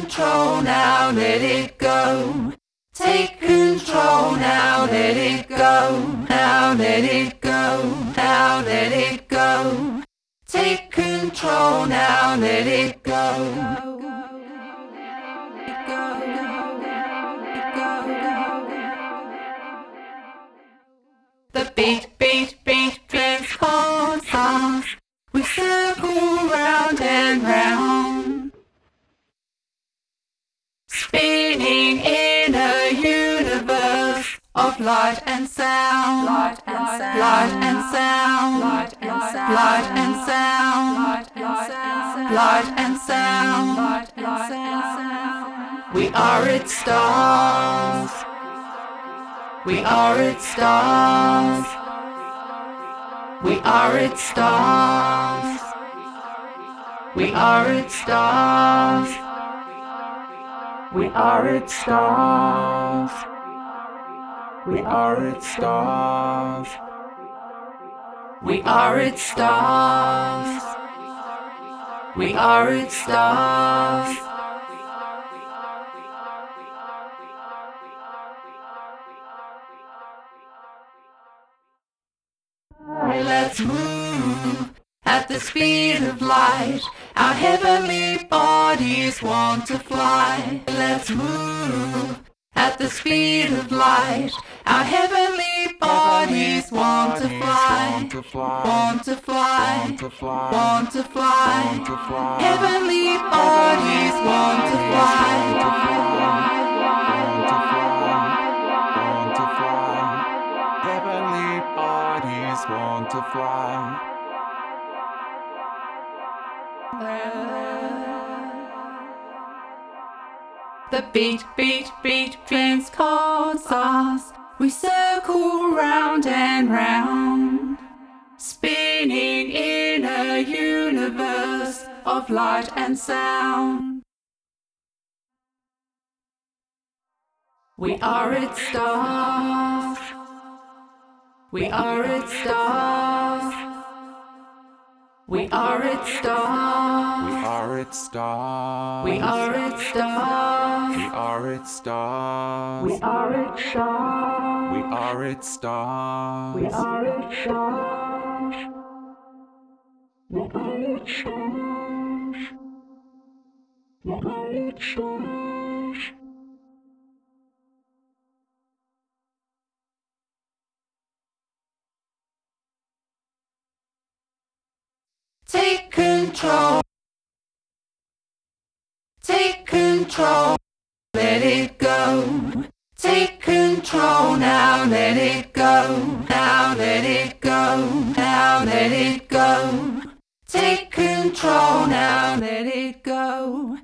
control now, let it go. Take control now, let it go. Now let it go, now let it go. Take control now, let it go. The beat calls us. We circle round and round, spinning in a universe of light and sound. Light and sound. Light and sound. Light and sound. Light and sound. Light and sound. Light and sound. We are its stars. We are its stars. We are its stars. We are its stars. We are its stars. We are its stars. We are its stars. We are its stars. Let's move at the speed of light. Our heavenly bodies want to fly. Let's move at the speed of light. Our heavenly bodies want to fly. Want to fly. Want to fly. Want to fly. Heavenly bodies want to fly. Want to fly. The beat calls us. We circle round and round, spinning in a universe of light and sound. We are its stars. We are its stars. We are its stars. We are its stars. We are its stars. We are its stars. We are its stars. We are its stars. We are its stars. We are its stars. We are its stars. Take control. Take control. Let it go. Take control now. Let it go. Now let it go. Now let it go. Take control now. Let it go.